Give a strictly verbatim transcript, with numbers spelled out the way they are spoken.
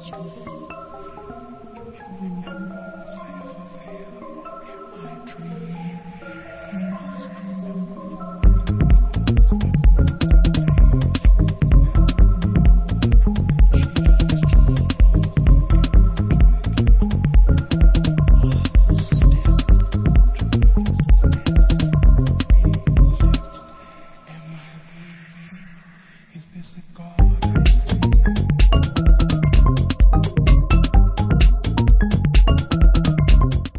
Do you remember the fire for fire, or am I dreaming?